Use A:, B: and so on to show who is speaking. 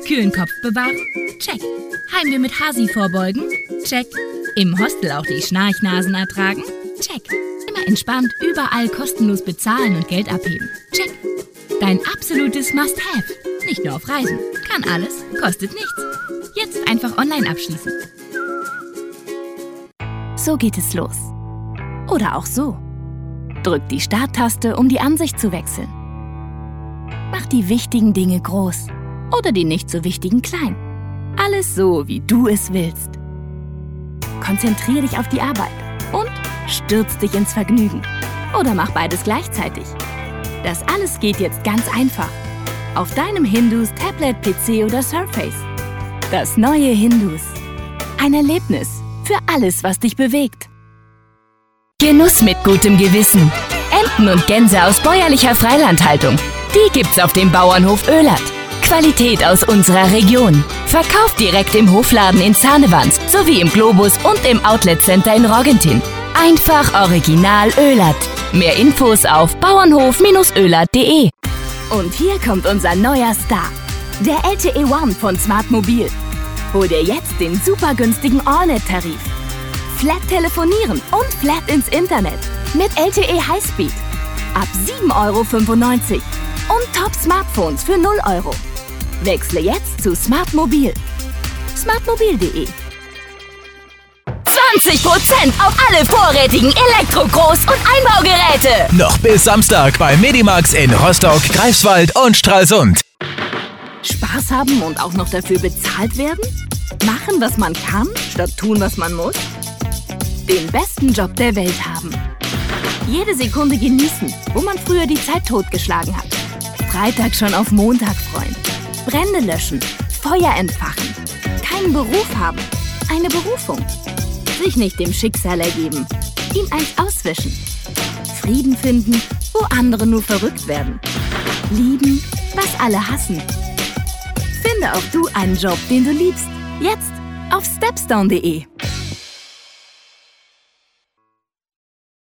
A: Kühlen Kopf bewahren? Check. Heimweh mit Hasi vorbeugen? Check. Im Hostel auch die Schnarchnasen ertragen? Check. Immer entspannt überall kostenlos bezahlen und Geld abheben? Check. Dein absolutes Must-Have. Nicht nur auf Reisen. Kann alles, kostet nichts. Jetzt einfach online abschließen. So geht es los. Oder auch so. Drück die Starttaste, um die Ansicht zu wechseln. Mach die wichtigen Dinge groß oder die nicht so wichtigen klein. Alles so, wie du es willst. Konzentrier dich auf die Arbeit und stürz dich ins Vergnügen. Oder mach beides gleichzeitig. Das alles geht jetzt ganz einfach. Auf deinem Hindus, Tablet, PC oder Surface. Das neue Hindus. Ein Erlebnis für alles, was dich bewegt. Genuss mit gutem Gewissen. Enten und Gänse aus bäuerlicher Freilandhaltung. Die gibt's auf dem Bauernhof Oehlert. Qualität aus unserer Region. Verkauft direkt im Hofladen in Zahnewand sowie im Globus und im Outlet Center in Roggentin. Einfach original Oehlert. Mehr Infos auf bauernhof-oehlert.de. Und hier kommt unser neuer Star. Der LTE One von Smartmobil. Hol dir jetzt den super günstigen AllNet-Tarif. Flat telefonieren und flat ins Internet. Mit LTE Highspeed. Ab 7,95 €. Und Top-Smartphones für 0 €. Wechsle jetzt zu Smartmobil. Smartmobil.de. 20% auf alle vorrätigen Elektro-Groß- und Einbaugeräte.
B: Noch bis Samstag bei Medimax in Rostock, Greifswald und Stralsund.
A: Spaß haben und auch noch dafür bezahlt werden? Machen, was man kann, statt tun, was man muss? Den besten Job der Welt haben. Jede Sekunde genießen, wo man früher die Zeit totgeschlagen hat. Freitag schon auf Montag freuen. Brände löschen, Feuer entfachen. Keinen Beruf haben, eine Berufung. Sich nicht dem Schicksal ergeben, ihm eins auswischen. Frieden finden, wo andere nur verrückt werden. Lieben, was alle hassen. Finde auch du einen Job, den du liebst. Jetzt auf stepstone.de.